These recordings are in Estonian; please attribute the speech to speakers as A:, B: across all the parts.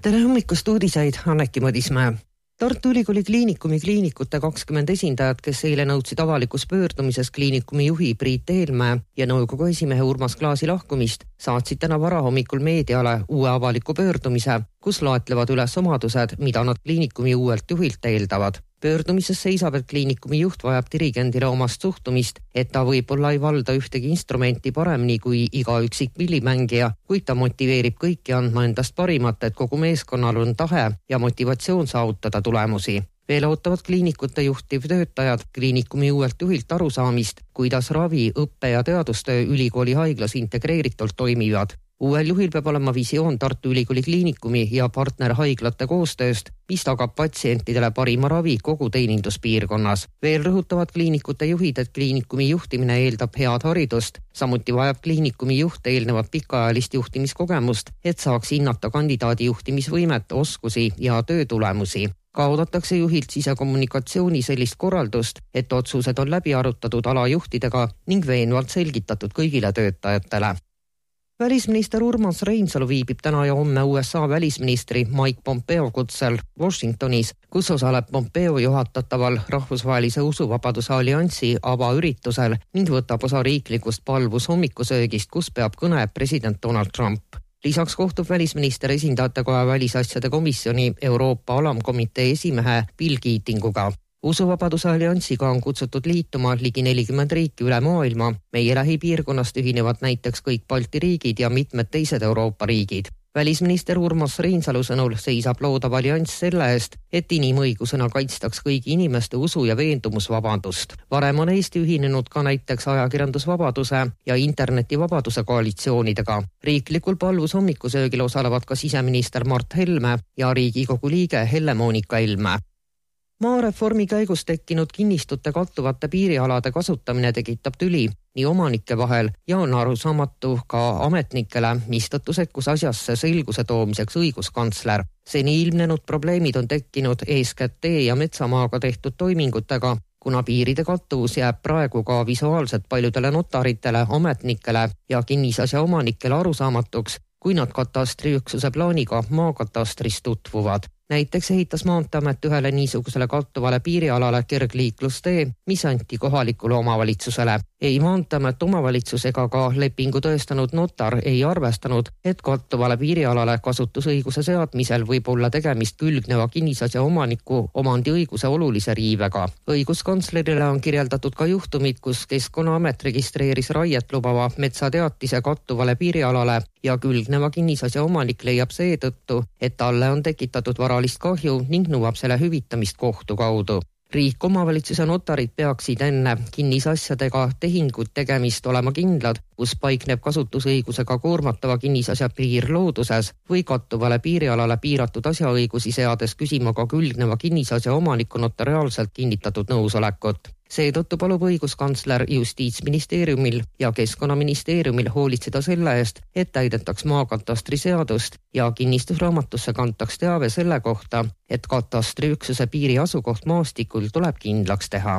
A: Tere hommikust uudiseid, Anneki Mõdismäe. Tartu Ülikooli kliinikumi kliinikute 20 esindajat, kes eile nõudsid avalikus pöördumises kliinikumi juhi Priit Eelmäe ja nõukogu esimehe Urmas Klaasi lahkumist, saatsid täna varahommikul meediale uue avaliku pöördumise, kus loetlevad üles omadused, mida nad kliinikumi uuelt juhilt eeldavad. Pöördumises seisab, et kliinikumi juht vajab dirigendile omast suhtumist, et ta võib-olla ei valda ühtegi instrumenti paremini kui iga üksik pillimängija, kuid ta motiveerib kõiki andma endast parimat, et kogu meeskonnal on tahe ja motivatsioon saavutada tulemusi. Veel ootavad kliinikute juhtivtöötajad kliinikumi uuelt juhilt arusaamist, kuidas ravi, õppe ja teadustöö ülikooli haiglas integreeritult toimivad. Uuel juhil peab olema visioon Tartu Ülikooli kliinikumi ja partnerhaiglate koostööst, mis tagab patsientidele parima ravi kogu teeninduspiirkonnas. Veel rõhutavad kliinikute juhid, et kliinikumi juhtimine eeldab head haridust. Samuti vajab kliinikumi juht eelnevat pikaajalist juhtimiskogemust, et saaks hinnata kandidaadi juhtimisvõimet, oskusi ja töötulemusi. Ka oodatakse juhilt sisekommunikatsiooni sellist korraldust, et otsused on läbi arutatud alajuhtidega ning veenvalt selgitatud kõigile töötajatele. Välisminister Urmas Reinsalu viibib täna ja homme USA välisministri Mike Pompeo kutsel Washingtonis, kus osaleb Pompeo juhatataval Rahvusvahelise usuvabaduse alliansi avaüritusel ning võtab osa riiklikust palvushommikusöögist, kus peab kõne president Donald Trump. Lisaks kohtub välisminister esindajatekoja välisasjade komisjoni Euroopa alamkomitee esimehe Bill Keatinguga. Usuvabaduse alliansiga on kutsutud liituma ligi 40 riiki üle maailma. Meie lähipiirkonnast ühinevad näiteks kõik Balti riigid ja mitmed teised Euroopa riigid. Välisminister Urmas Reinsalu sõnul seisab loodav allianss selle eest, et inimõigusena kaitstaks kõigi inimeste usu ja veendumusvabadust. Varem on Eesti ühinenud ka näiteks ajakirjandusvabaduse ja internetivabaduse koalitsioonidega. Riiklikul palvushommikusöögil osalevad ka siseminister Mart Helme ja Riigikogu liige Helle-Moonika Helme. Maareformi käigus tekkinud kinnistute kattuvate piirialade kasutamine tekitab tüli nii omanike vahel ja on arusaamatu ka ametnikele, mistõttu sekkus asjasse selguse toomiseks õiguskantsler. Seni ilmnenud probleemid on tekkinud eeskätt tee- ja metsamaaga tehtud toimingutega, kuna piiride kattuvus jääb praegu ka visuaalselt paljudele notaritele, ametnikele ja kinnisasja omanikele arusaamatuks, kui nad katastriüksuse plaaniga maakatastris tutvuvad. Näiteks ehitas Maanteamet ühele niisugusele kattuvale piirialale kergliiklustee, mis anti kohalikule omavalitsusele. Ei Maanteamet omavalitsus ega ka lepingu tõestanud notar ei arvestanud, et kattuvale piirialale kasutusõiguse seadmisel võib olla tegemist külgneva kinnisasja omaniku omandiõiguse olulise riivega. Õiguskantslerile on kirjeldatud ka juhtumid, kus Keskkonnaamet registreeris raiet lubava metsateatise kattuvale piirialale ja külgneva kinnisasja omanik leiab seetõttu, et talle on tekitatud varalist kahju ning nõuab selle hüvitamist kohtu kaudu. Riik, omavalitsus ja notarid peaksid enne kinnisasjadega tehingut tegemist olema kindlad, kus paikneb kasutusõigusega koormatava kinnisasja piir looduses või kattuvale piirialale piiratud asjaõigusi seades küsima ka külgneva kinnisasja omaniku notariaalselt kinnitatud nõusolekut. Seetõttu palub õiguskantsler Justiitsministeeriumil ja Keskkonnaministeeriumil hoolitseda selle eest, et täidetaks maakatastri seadust ja kinnistusraamatusse kantaks teave selle kohta, et katastriüksuse piiri asukoht maastikul tuleb kindlaks teha.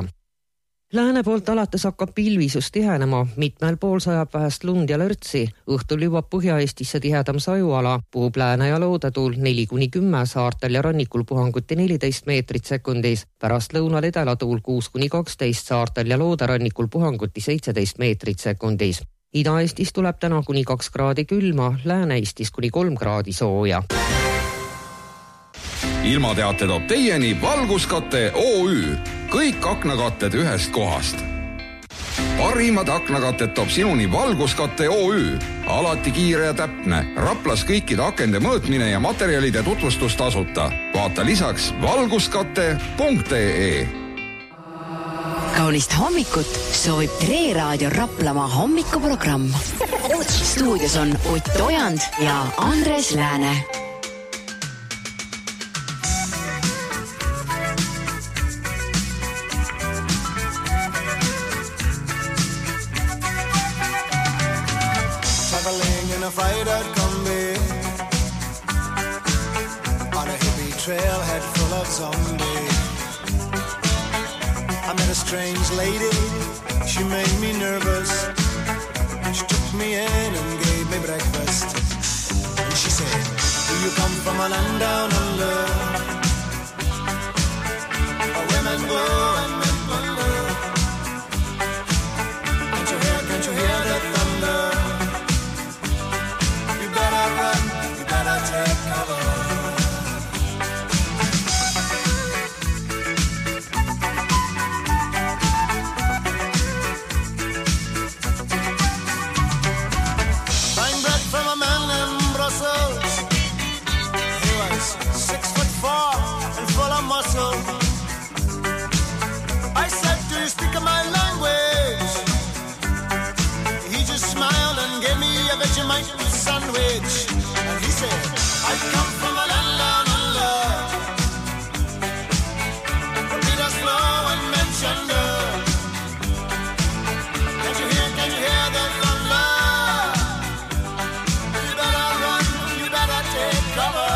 A: Lääne poolt alates hakkab pilvisus tihenema, mitmel pool sajab vähest lund ja lörtsi, õhtul jõuab Põhja-Eestisse tihedam sajuala, puhub lääne ja loodetuul 4-10, saartel ja rannikul puhanguti 14 meetrit sekundis, pärast lõunal edelatuul 6-12, saartel ja looderannikul puhanguti 17 meetrit sekundis. Ida-Eestis tuleb täna kuni 2 kraadi külma, Lääne-Eestis kuni 3 kraadi sooja.
B: Ilmateate toob teieni Valguskate OÜ. Kõik aknakatted ühest kohast. Parimad aknakatted toob sinuni Valguskate OÜ. Alati kiire ja täpne. Raplas kõikide akende mõõtmine ja materjalide tutvustus tasuta. Vaata lisaks valguskate.ee.
C: Kaunist hommikut soovib Tre Raadio Raplamaa hommikuprogramm. Stuudios on Ott Ojand ja Andres Lääne.
D: A fried-out combi on a hippie trailhead full of zombies. I met a strange lady, she made me nervous. She took me in and gave me breakfast. And she said, do you come from from a land down under. Women glow and men wonder. Can't you hear the thunder? You better run, you better take cover. I said, do you speak my language? He just smiled and gave me a Vegemite sandwich. And he said, I come from a land down under. From Peter's Flow and Manchester. Can you hear the thunder? You better run, you better take cover.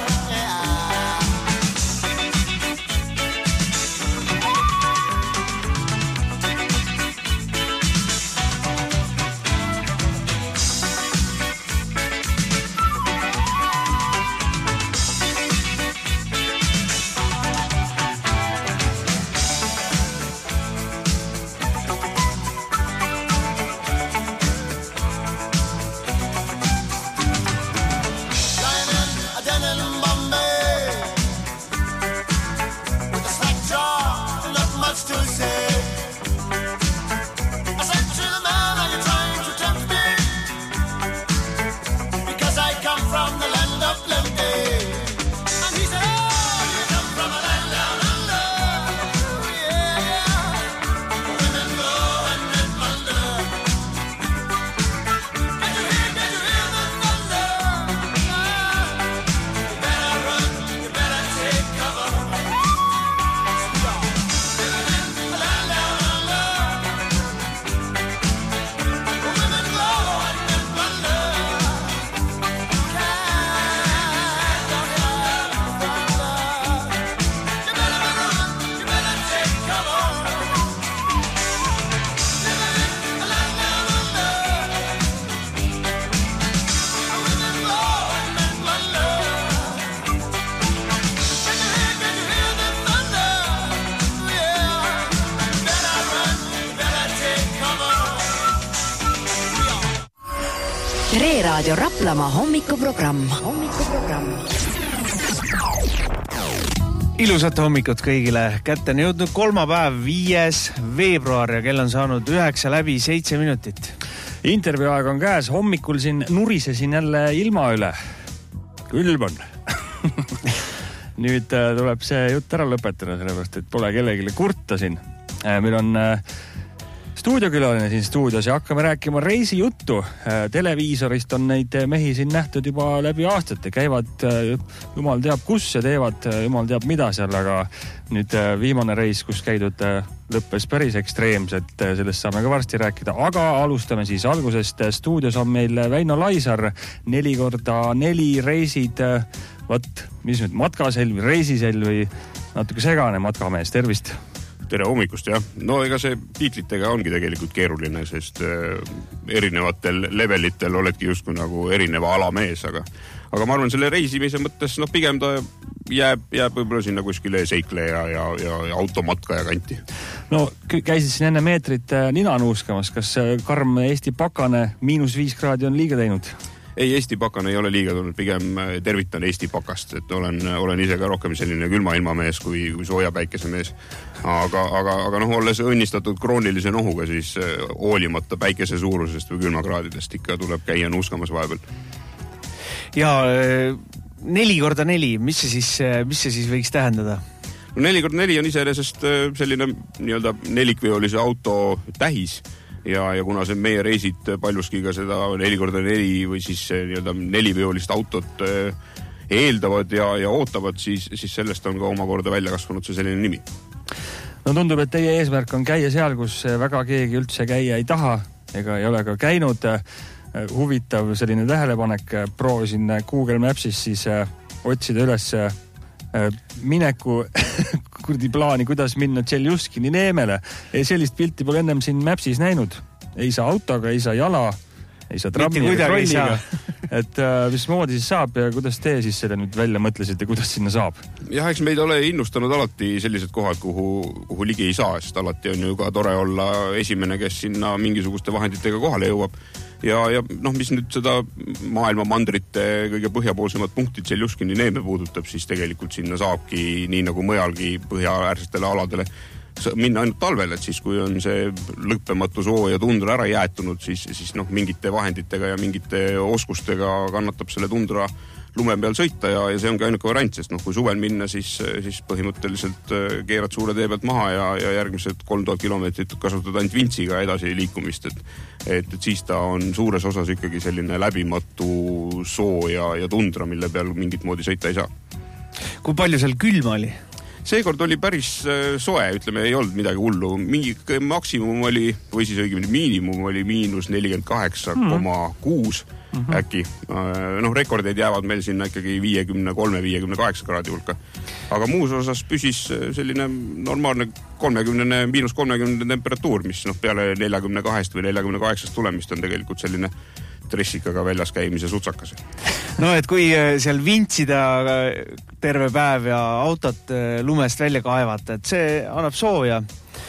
C: Tre Raadio Raplamaa hommikuprogramm.
E: Ilusat hommikut kõigile. Kätte on jõudnud kolmapäev 5. veebruar ja kell on saanud 9 läbi 7 minutit.
F: Intervjuu aeg on käes. Hommikul siin nurisesin jälle ilma üle. Külm on. Nüüd tuleb see jutt ära lõpetada, sellepärast, et pole kellegile kurta siin. Meil on stuudiokülaline siin stuudios ja hakkame rääkima reisijuttu. Televiisorist on neid mehi siin nähtud juba läbi aastate. Käivad jumal teab kus ja teevad jumal teab mida seal, aga nüüd viimane reis, kus käidud, lõppes päris ekstreemselt. Sellest saame ka varsti rääkida, aga alustame siis algusest. Stuudios on meil Väino Laisar, 4x4 reisid. Mis nüüd, matkaselv, reisiselv või natuke segane matkamees, tervist!
G: Tere hommikust, jah. No ega see tiitlitega ongi tegelikult keeruline, sest erinevatel levelitel oledki justkui nagu erineva alamees, aga ma arvan, selle reisimise mõttes, pigem ta jääb võib-olla sinna kuskile seikleja ja automatkaja kanti.
F: No, käisid siin enne meetrit nina nuuskamas. Kas karm Eesti pakane -5 kraadi on liiga teinud?
G: Ei, Eesti pakane ei ole liiga tulnud, pigem tervitan Eesti pakast, et olen ise ka rohkem selline külma ilmamees kui sooja päikesemees. Aga olles õnnistatud kroonilise nohuga, siis hoolimata päikese suurusest või külmakraadidest ikka tuleb käia nuuskamas vahepeal.
E: Ja 4x4, mis see siis võiks tähendada?
G: No 4x4 on iseenesest selline nii-öelda nelikveolise auto tähis. Ja kuna see meie reisid paljuski ka seda 4x4 või siis nii-öelda neliveolist autot eeldavad ja ootavad, siis sellest on ka omakorda välja kasvanud see selline nimi.
F: No tundub, et teie eesmärk on käia seal, kus väga keegi üldse käia ei taha ega ei ole ka käinud. Huvitav selline tähelepanek, proovisin Google Mapsis siis otsida üles mineku plaani, kuidas minna Tšeljuskini Neemele. Sellist pilti pole ennem siin Mapsis näinud. Ei saa autoga, ei saa jala, ei saa trammi ega trolliga. et mismoodi siis saab ja kuidas te siis seda nüüd välja mõtlesite, kuidas sinna saab?
G: Jah, eks meid ole innustanud alati sellised kohad, kuhu ligi ei saa, sest alati on ju ka tore olla esimene, kes sinna mingisuguste vahenditega kohale jõuab. Ja mis nüüd seda maailma mandrite kõige põhjapoolsemad punktid Seljuskini neeme puudutab, siis tegelikult sinna saabki nii nagu mõjalgi põhjaäärsetele aladele minna ainult talvel, et siis kui on see lõppematu soo ja tundra ära jäetunud, siis mingite vahenditega ja mingite oskustega kannatab selle tundra lume peal sõita ja see ongi ainuke variant, sest kui suvel minna, siis põhimõtteliselt keerad suure tee pealt maha ja järgmised 3000 kilomeetrit kasutad ainult vintsiga edasi liikumist, et siis ta on suures osas ikkagi selline läbimatu soo ja tundra, mille peal mingit moodi sõita ei saa.
E: Kui palju seal külma oli?
G: Seekord oli päris soe, ütleme, ei olnud midagi hullu. Maksimum oli, või siis õigemini miinimum oli -48,6 äkki. Rekordeid jäävad meil sinna ikkagi 53-58 kraadi hulka. Aga muus osas püsis selline normaalne -30 temperatuur, mis peale 42 või 48 tulemist on tegelikult selline dressikaga väljas käimise sutsakas.
E: No, et kui seal vintsida terve päev ja autot lumest välja kaevata, et see annab sooja,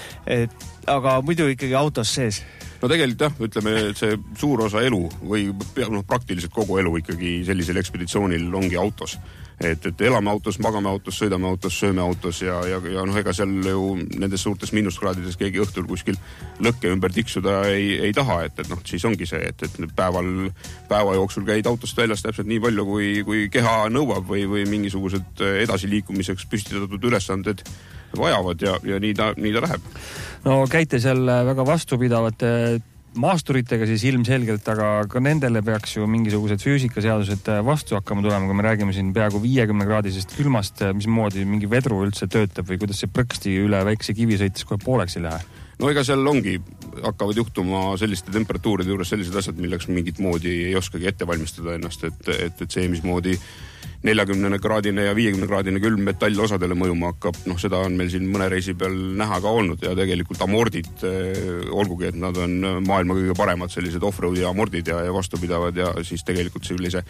E: aga muidu ikkagi autos sees.
G: No tegelikult jah, ütleme, et see suur osa elu või praktiliselt kogu elu ikkagi sellisel ekspeditsioonil ongi autos. Et elame autos, magame autos, sõidame autos, sööme autos ja ega seal ju nendes suurtes miinuskraadides keegi õhtul kuskil lõkke ümber tiksuda ei taha, et siis ongi see, et päeva jooksul käid autost väljas täpselt nii palju, kui keha nõuab või mingisugused edasiliikumiseks püstitatud ülesanded vajavad ja nii ta läheb.
F: No käite seal väga vastupidavate maasturitega siis ilmselgelt, aga ka nendele peaks ju mingisugused füüsikaseadused vastu hakkama tulema, kui me räägime siin peaaegu 50-kraadisest külmast, mismoodi mingi vedru üldse töötab või kuidas see prõksti üle väikse kivi sõites kohe pooleks ei lähe?
G: No ega seal ongi, hakkavad juhtuma selliste temperatuuride juures sellised asjad, milleks mingit moodi ei oskagi ette valmistada ennast, et see, mismoodi 40-kraadine ja 50-kraadine külm metallosadele mõjuma hakkab, seda on meil siin mõne reisi peal näha ka olnud ja tegelikult amordid, olgugi, et nad on maailma kõige paremad sellised off-roadi amordid ja vastupidavad ja siis tegelikult sellise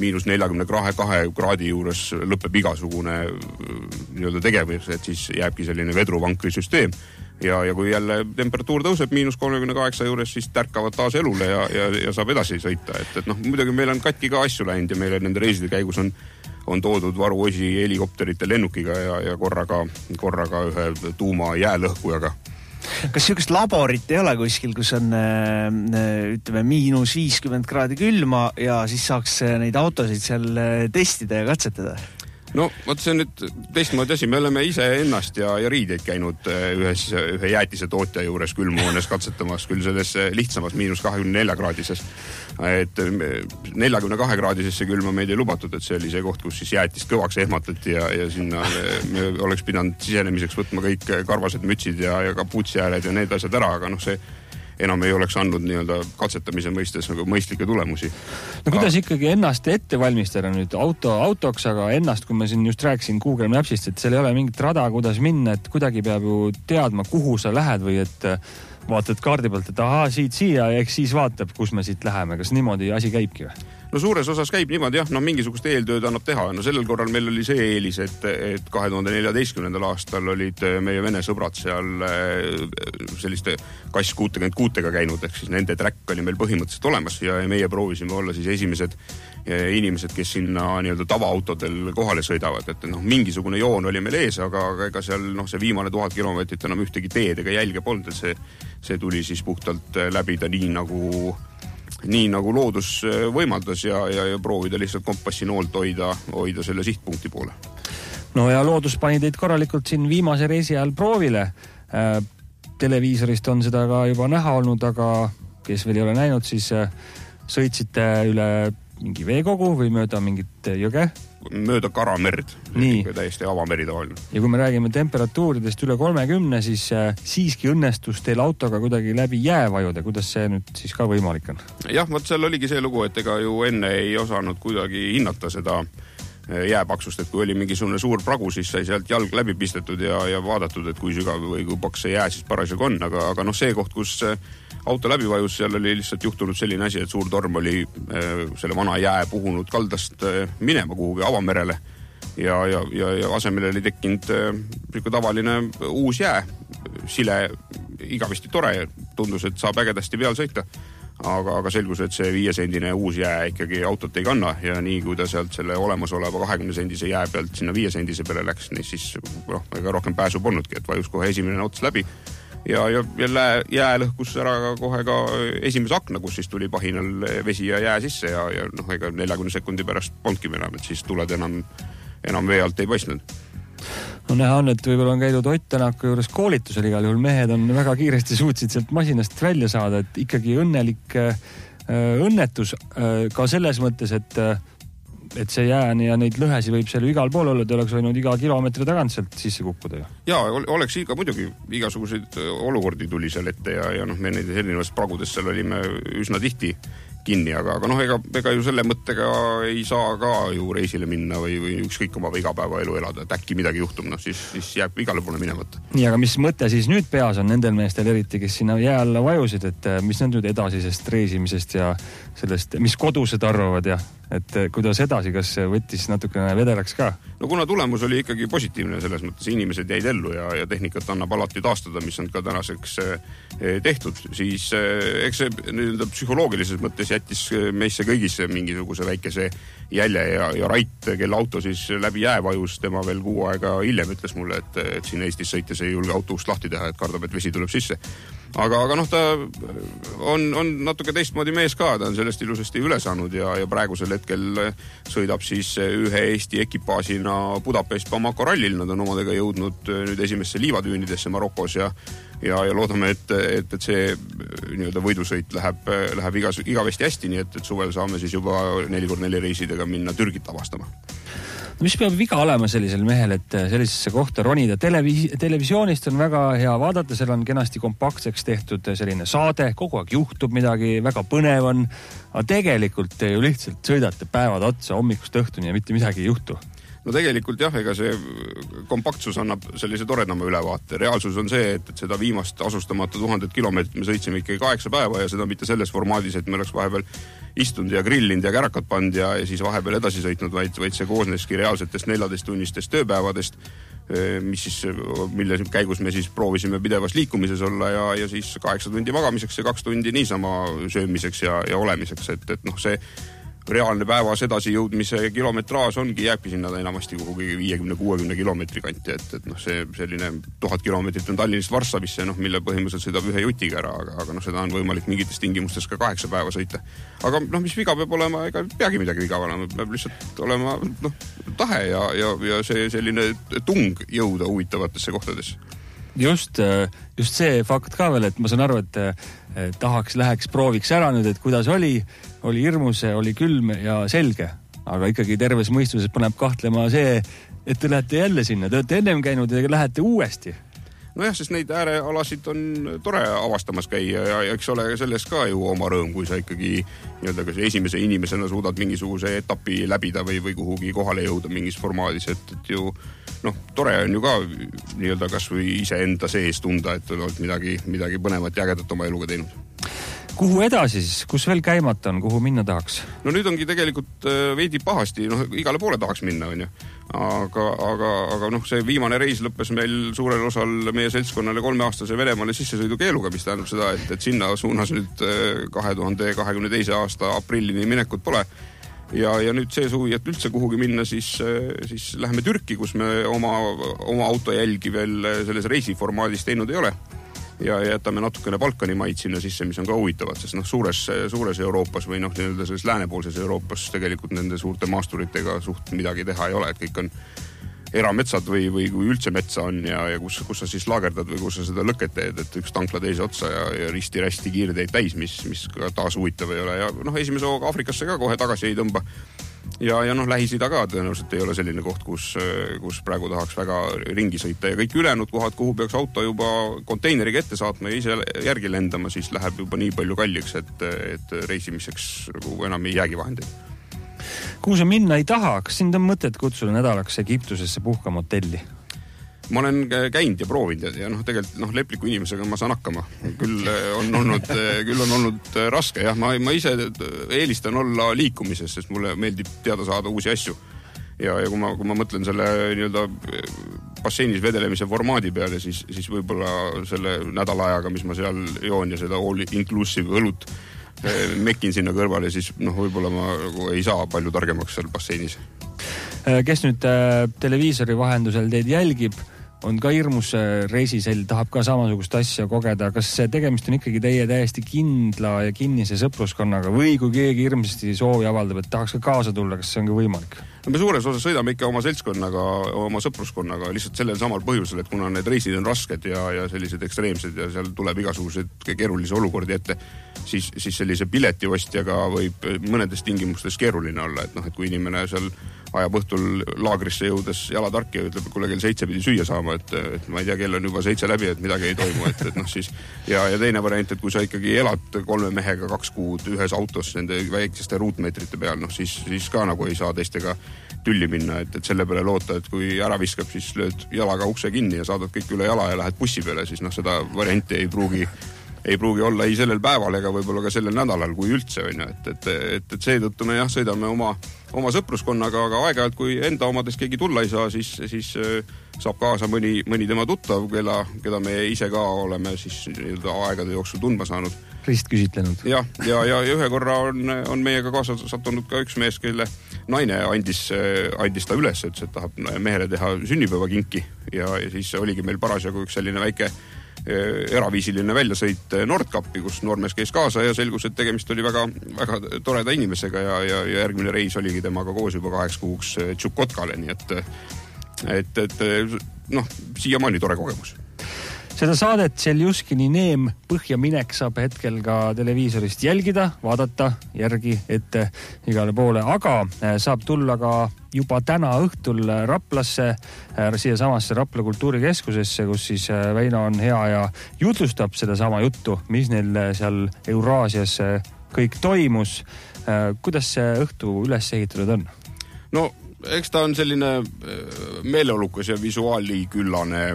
G: -42 kraadi juures lõpeb igasugune tegevus, et siis jääbki selline vedruvankri süsteem. Ja kui jälle temperatuur tõuseb -38 juures, siis tärkavad taas elule ja saab edasi sõita. Et muidugi meil on katki ka asju läinud ja meile nende reiside käigus on toodud varuosi helikopterite lennukiga ja korraga ühe tuuma jäälõhkujaga.
E: Kas sellist laborit ei ole kuskil, kus on ütleme -50 kraadi külma ja siis saaks neid autosid seal testida ja katsetada?
G: No, vot see on nüüd teistmoodi asi. Me oleme ise ennast ja riideid käinud ühe jäätise tootja juures külmhoones katsetamas, küll selles lihtsamas -24-kraadises. Et 42 kraadisesse külma meid ei lubatud, et see oli see koht, kus siis jäätist kõvaks ehmatati ja sinna me oleks pidanud sisenemiseks võtma kõik karvased mütsid ja kapuutsiääred ja need asjad ära, aga see enam ei oleks andnud nii-öelda katsetamise mõistes mõistlikke tulemusi.
F: No kuidas ikkagi ennast ette valmistada nüüd autoks, aga ennast, kui ma siin just rääkisin Google Mapsist, et seal ei ole mingit rada, kuidas minna, et kuidagi peab ju teadma, kuhu sa lähed või et vaatad kaardi pealt, et ahaa, siia ja eks siis vaatab, kus me siit läheme. Kas niimoodi asi käibki või?
G: No suures osas käib niimoodi jah, mingisugust eeltööd annab teha. No sellel korral meil oli see eelis, et 2014. aastal olid meie vene sõbrad seal selliste kass 66-ga käinud, ehk siis nende track oli meil põhimõtteliselt olemas ja meie proovisime olla siis esimesed inimesed, kes sinna nii-öelda tavaautodel kohale sõidavad, et mingisugune joon oli meil ees, aga ega seal see viimane 1000 kilomeetrit enam ühtegi teed ega jälge polnud, et see tuli siis puhtalt läbida nii nagu loodus võimaldas ja proovida lihtsalt kompassinoolt hoida selle sihtpunkti poole.
F: No ja loodus pani teid korralikult siin viimase reisi ajal proovile. Televiisorist on seda ka juba näha olnud, aga kes veel ei ole näinud, siis sõitsite üle mingi veekogu või mööda mingit jõge?
G: Mööda Karamerd. Täiesti avameri tavaline.
F: Ja kui me räägime temperatuuridest üle 30, siis siiski õnnestus teil autoga kuidagi läbi jää vajuda. Kuidas see nüüd siis ka võimalik on?
G: Jah, vot seal oligi see lugu, et ega ju enne ei osanud kuidagi hinnata seda jääpaksust, et kui oli mingisugune suur pragu, siis sai sealt jalg läbi pistetud ja vaadatud, et kui sügav või kui paks see jää siis parasjagu on, aga noh, see koht, kus auto läbi vajus, seal oli lihtsalt juhtunud selline asi, et suur torm oli selle vana jää puhunud kaldast minema kuhugi avamerele ja asemele oli tekkinud tavaline uus jää, sile, igavesti tore, tundus, et saab ägedasti peal sõita. Aga selgus, et see 5-sendine uus jää ikkagi autot ei kanna ja nii kui ta sealt selle olemasoleva 20-sendise jää pealt sinna 5-sendise peale läks, siis ega rohkem pääsu polnudki, et vajus kohe esimene ots läbi ja jää lõhkus ära kohe ka esimese akna, kus siis tuli pahinal vesi ja jää sisse ja ega 40 sekundi pärast polnudki enam, et siis tuled enam vee alt ei paistnud.
F: No näha on, et võib-olla on käidud Ott Tänaku juures koolitusel, igal juhul mehed on väga kiiresti suutsid sealt masinast välja saada, et ikkagi õnnelik õnnetus ka selles mõttes, et see jääni ja neid lõhesi võib seal igal pool olla, et oleks võinud iga kilomeetri tagant sealt sisse kukkuda ju.
G: Jaa, oleks muidugi igasuguseid olukordi tuli seal ette ja me neid erinevast pragudest seal olime üsna tihti kinni, aga ega ju selle mõttega ei saa ka ju reisile minna või ükskõik oma igapäevaelu elada, et äkki midagi juhtub, siis jääb igale poole minemata.
F: Nii, aga mis mõte siis nüüd peas on nendel meestel eriti, kes sinna jää alla vajusid, et mis nad nüüd edasisest reisimisest ja sellest, mis kodused arvavad ja et kuidas edasi, kas võttis natukene vedelaks ka?
G: No kuna tulemus oli ikkagi positiivne selles mõttes, inimesed jäid ellu ja tehnikat annab alati taastada, mis on ka tänaseks tehtud, siis eks see psühholoogilises mõttes jättis meisse kõigisse mingisuguse väikese jälje ja Rait, kelle auto siis läbi jää vajus, tema veel kuu aega hiljem ütles mulle, et siin Eestis sõites ei julge autoust lahti teha, et kardab, et vesi tuleb sisse. Aga ta on natuke teistmoodi mees ka, ta on sellest ilusasti üle saanud ja praegusel hetkel sõidab siis ühe Eesti ekipaasina Budapest-Bamako rallil, nad on omadega jõudnud nüüd esimesse liivatüünidesse Marokos ja loodame, et see nii-öelda võidusõit läheb igavesti hästi, nii et suvel saame siis juba 4x4 reisidega minna Türgit avastama.
F: Mis peab viga olema sellisel mehel, et sellisesse kohta ronida? Televisioonist on väga hea vaadata, seal on kenasti kompaktseks tehtud selline saade, kogu aeg juhtub midagi, väga põnev on, aga tegelikult te ju lihtsalt sõidate päevad otsa hommikust õhtuni ja mitte midagi ei juhtu.
G: No tegelikult jah, ega see kompaktsus annab sellise toredama ülevaate. Reaalsus on see, et seda viimast asustamata 1000 kilomeetrit me sõitsime ikkagi 8 päeva ja seda mitte selles formaadis, et me oleks vahepeal istunud ja grillinud ja kärakat pand ja siis vahepeal edasi sõitnud, vaid see koosneski reaalsetest 14-tunnistest tööpäevadest, mille käigus me siis proovisime pidevas liikumises olla ja siis 8 tundi magamiseks ja 2 tundi niisama söömiseks ja olemiseks, et see reaalne päevas edasi jõudmise kilometraaž jääbki sinna enamasti kuhugi 50-60 kilomeetri kanti, et see selline 1000 kilomeetrit on Tallinnist Varssavisse, mille põhimõtteliselt sõidab ühe jutiga ära, aga seda on võimalik mingites tingimustes ka 8 päeva sõita. Aga mis viga peab olema, ega peagi midagi viga olema, peab lihtsalt olema tahe ja see selline tung jõuda huvitavatesse kohtadesse.
F: Just see fakt ka veel, et ma saan aru, et läheks prooviks ära nüüd, et kuidas oli hirmus, oli külm ja selge, aga ikkagi terves mõistuses paneb kahtlema see, et te lähete jälle sinna, te olete ennem käinud ja lähete uuesti.
G: Nojah, sest neid äärealasid on tore avastamas käia ja eks ole selles ka ju oma rõõm, kui sa ikkagi kas esimese inimesena suudad mingisuguse etapi läbida või kuhugi kohale jõuda mingis formaadis, et ju tore on ju ka nii-öelda kas või iseenda sees tunda, et oled midagi põnevat ja ägedat oma eluga teinud.
F: Kuhu edasi siis? Kus veel käimata on? Kuhu minna tahaks?
G: No nüüd ongi tegelikult veidi pahasti, igale poole tahaks minna, on ju. Aga see viimane reis lõppes meil suurel osal meie seltskonnale 3-aastase Venemaale sissesõidu keeluga, mis tähendab seda, et sinna suunas nüüd 2022. aasta aprillini minekut pole. Ja nüüd see suvi, et üldse kuhugi minna, siis läheme Türki, kus me oma auto jälgi veel selles reisiformaadis teinud ei ole. Ja jätame natukene Balkani maid sinna sisse, mis on ka huvitavad, sest suures Euroopas või selles läänepoolses Euroopas tegelikult nende suurte maasturitega suht midagi teha ei ole, et kõik on erametsad või kui üldse metsa on ja kus sa siis laagerdad või kus sa seda lõket teed, et üks tankla teise otsa ja risti-rästi kiirteid täis, mis ka taas huvitav ei ole ja esimese hooga Afrikasse ka kohe tagasi ei tõmba. Ja Lähis-Ida ka tõenäoliselt ei ole selline koht, kus praegu tahaks väga ringi sõita ja kõik ülejäänud kohad, kuhu peaks auto juba konteineriga ette saatma ja ise järgi lendama, siis läheb juba nii palju kalliks, et reisimiseks enam ei jäägi vahendeid.
F: kuhu sa minna ei taha, kas sind on mõtet kutsuda nädalaks Egiptusesse puhkama hotelli?
G: Ma olen käinud ja proovinud ja tegelikult lepliku inimesega ma saan hakkama. Küll on olnud raske. Jah, ma ise eelistan olla liikumises, sest mulle meeldib teada saada uusi asju. Ja kui ma mõtlen selle nii-öelda basseinis vedelemise formaadi peale, siis võib-olla selle nädala ajaga, mis ma seal joon ja seda all inclusive õlut mekin sinna kõrvale, siis võib-olla ma ei saa palju targemaks seal basseinis.
F: Kes nüüd televiisori vahendusel teid jälgib, on ka hirmus reisisel, tahab ka samasugust asja kogeda. Kas tegemist on ikkagi teie täiesti kindla ja kinnise sõpruskonnaga või kui keegi hirmsasti soovi avaldab, et tahaks ka kaasa tulla, kas see on ka võimalik?
G: Me suures osas sõidame ikka oma seltskonnaga, oma sõpruskonnaga, lihtsalt sellel samal põhjusel, et kuna need reisid on rasked ja sellised ekstreemsed ja seal tuleb igasugused keerulisi olukordi ette, siis sellise piletiostjaga võib mõnedes tingimustes keeruline olla, et kui inimene seal ajab õhtul laagrisse jõudes jalatarki ja ütleb, et kuule kell 7 pidi süüa saama, et ma ei tea, kell on juba 7 läbi, et midagi ei toimu, siis ja teine variant, et kui sa ikkagi elad 3 mehega 2 kuud ühes autos nende väikeste ruutmeetrite peal, siis ka nagu ei saa teistega tülli minna, et selle peale loota, et kui ära viskab, siis lööd jalaga ukse kinni ja saadad kõik üle jala ja lähed bussi peale, siis seda varianti ei pruugi olla ei sellel päeval ega võib-olla ka sellel nädalal, kui üldse on. Et seetõttu me sõidame oma sõpruskonnaga, aga aeg-ajalt, kui enda omades keegi tulla ei saa, siis saab kaasa mõni tema tuttav, keda me ise ka oleme siis aegade jooksul tundma saanud.
F: Ristküsitlenud. Ja
G: ühe korra on meiega kaasa sattunud ka üks mees, kelle naine andis ta üles, et tahab mehele teha sünnipäevakinki ja siis oligi meil parasjagu üks selline väike eraviisiline väljasõit Nordkapi, kus noormees käis kaasa ja selgus, et tegemist oli väga, väga toreda inimesega ja järgmine reis oligi temaga koos juba 8 kuuks Tšukotkale, nii et siiamaani tore kogemus.
F: Seda saadet Tšeljuskini neem põhja minek saab hetkel ka televiisorist jälgida, vaadata järgi ette igale poole, aga saab tulla ka juba täna õhtul Raplasse, siia samasse Rapla kultuurikeskusesse, kus siis Väino on hea ja jutustab seda sama juttu, mis neil seal Euraasias kõik toimus. Kuidas see õhtu üles ehitatud on?
G: No, eks ta on selline meeleolukas ja visuaaliküllane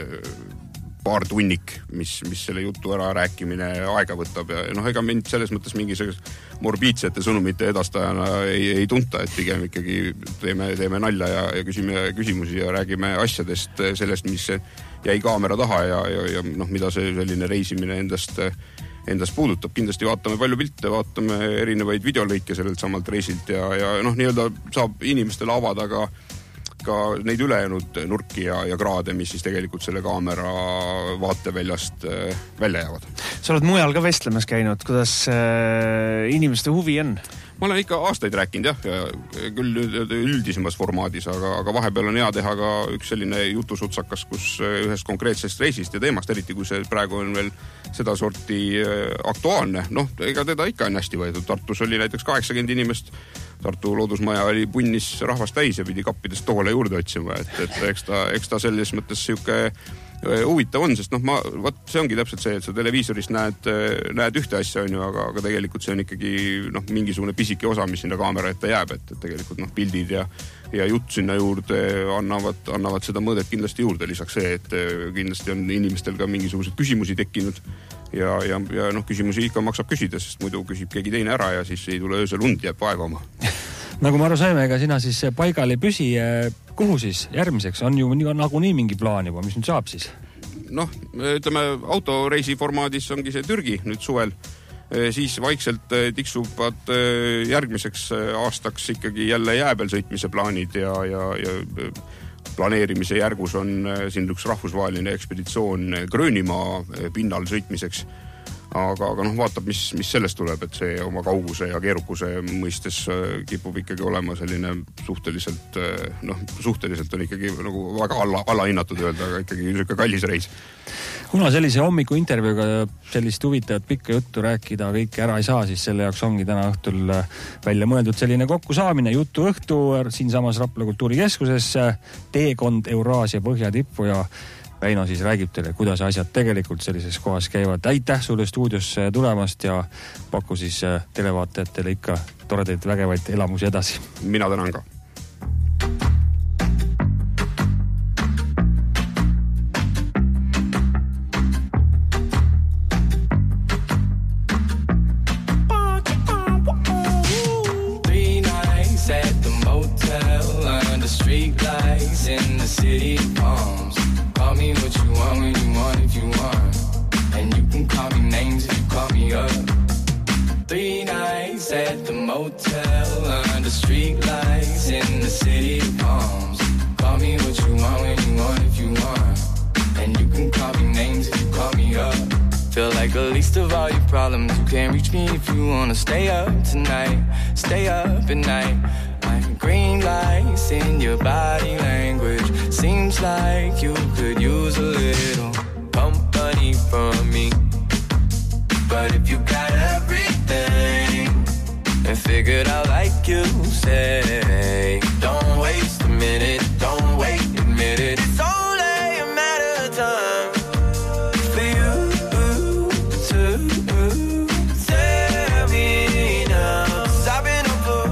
G: paar tunnik, mis selle jutu ära rääkimine aega võtab ja ega mind selles mõttes mingisugust morbiidsete sõnumite edastajana ei tunta, et pigem ikkagi teeme nalja ja küsime küsimusi ja räägime asjadest sellest, mis jäi kaamera taha ja mida see selline reisimine endast puudutab. Kindlasti vaatame palju pilte, vaatame erinevaid videolõike sellelt samalt reisilt ja nii-öelda saab inimestele avada ka neid ülejäänud nurki ja kraade, mis siis tegelikult selle kaamera vaateväljast välja jäävad.
E: Sa oled mujal ka vestlemas käinud, kuidas inimeste huvi on?
G: Ma olen ikka aastaid rääkinud ja küll üldisemas formaadis, aga vahepeal on hea teha ka üks selline jutusutsakas, kus ühest konkreetsest reisist ja teemast, eriti kui see praegu on veel seda sorti aktuaalne. Ega teda ikka on hästi võetud. Tartus oli näiteks 80 inimest, Tartu loodusmaja oli punnis rahvast täis ja pidi kappidest toole juurde otsima, et eks ta selles mõttes siuke huvitav on, sest see ongi täpselt see, et sa televiisoris näed ühte asja, aga tegelikult see on ikkagi mingisugune pisike osa, mis sinna kaamera ette jääb, et tegelikult pildid ja jutt sinna juurde annavad seda mõõdet kindlasti juurde. Lisaks see, et kindlasti on inimestel ka mingisugused küsimusi tekkinud ja küsimusi ikka maksab küsida, sest muidu küsib keegi teine ära ja siis ei tule öösel und, jääb vaevama.
F: Nagu ma aru saime, ega sina siis paigal ei püsi. Kuhu siis järgmiseks? On ju nagunii mingi plaan juba, mis nüüd saab siis?
G: Ütleme, autoreisi formaadis ongi see Türgi nüüd suvel. Siis vaikselt tiksuvad järgmiseks aastaks ikkagi jälle jää peal sõitmise plaanid ja planeerimise järgus on siin üks rahvusvaheline ekspeditsioon Gröönimaa pinnal sõitmiseks. Aga vaatab, mis sellest tuleb, et see oma kauguse ja keerukuse mõistes kipub ikkagi olema selline suhteliselt on ikkagi nagu väga allahinnatud öelda, aga ikkagi niisugune kallis reis.
F: Kuna sellise hommiku intervjuuga sellist huvitavat pikka juttu rääkida kõik ära ei saa, siis selle jaoks ongi täna õhtul välja mõeldud selline kokkusaamine, jutu õhtu siin samas Rapla kultuurikeskuses, teekond Euraasia põhjatippu ja Väino siis räägib teile, kuidas asjad tegelikult sellises kohas käivad. Aitäh sulle stuudiosse tulemast ja paku siis televaatajatele ikka toredaid vägevaid elamusi edasi.
G: Mina tänan ka.
H: In the city palms. Call me what you want when you want if you want. And you can call me names if you call me up. 3 nights at the motel under street lights in the city palms. Call me what you want when you want if you want. And you can call me names if you call me up. Feel like the least of all your problems. You can't reach me if you wanna stay up tonight. Stay up at night. Green lights in your body language. Seems like you could use a little company from me. But if you got everything and figured out like you say, don't waste a minute, don't wait, admit it. It's only a matter of time for you to tell me now. 'Cause I've been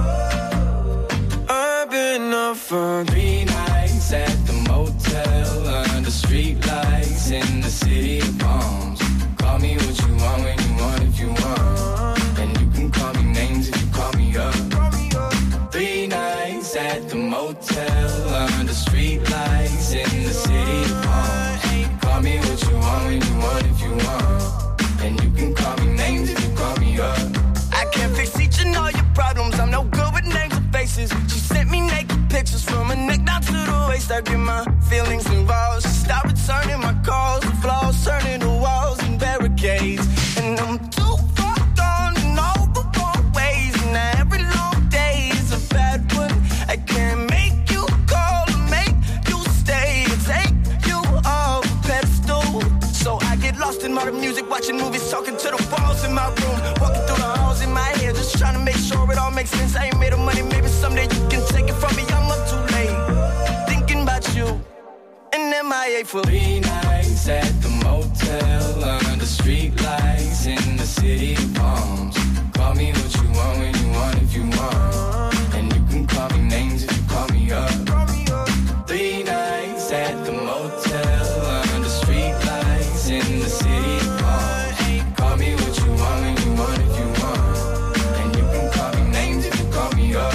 H: up for 3 nights at the motel under street lights in the city of palms. Call me what you want when you want if you want. And you can call me names if you call me up. 3 nights at the motel under street lights in the city of palms. Call me what you want when you want if you want. And you can call me names if you call me up. I can't fix each and all your problems. I'm no good with names and faces. She sent me naked pictures from her neck down to the waist. I get my feelings involved. She stopped returning my calls. The flaws turning to walls and barricades. And I'm too far gone in all the wrong ways. And every long day is a bad one. I can't make you call or make you stay or take you off a pedestal. So I get lost in modern music, watching movies, talking to the walls in my room, walking through the halls in my head, just trying to make sure it all makes sense. I ain't made of money, maybe someday you can take it from me. I'm up too late, thinking about you, and MIA for 3 nights at the motel under street lights in the city of palms. Call me what you want when you want if you want. And you can call me names if you call me up. 3 nights at the motel under street lights in the city of palms. Call me what you want when you want if you want. And you can call me names if you call me up.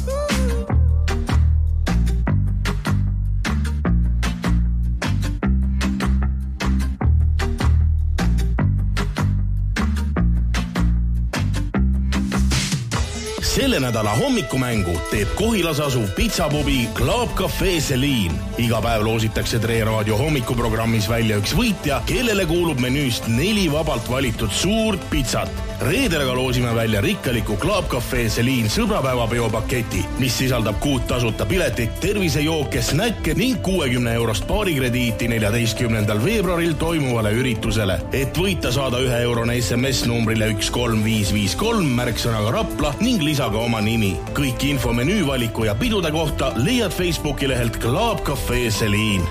I: Selle nädala hommikumängu teeb Kohilas asuv pitsapubi Club Café Celine. Iga päev loositakse Tre Raadio hommikuprogrammis välja üks võitja, kellele kuulub menüüst 4 vabalt valitud suurt pitsat. Reedel aga loosime välja rikkaliku Club Café Celine sõbrapäevapeo paketi, mis sisaldab 6 tasuta piletit, tervisejooke, snäkke ning 60 eurost baarikrediiti 14. veebruaril toimuvale üritusele. Et võita saada 1 eurone SMS numbrile 13553 märksõnaga Rapla ning lisaga oma nimi. Kõik info menüüvaliku ja pidude kohta leiad Facebooki lehelt Club Café Celine.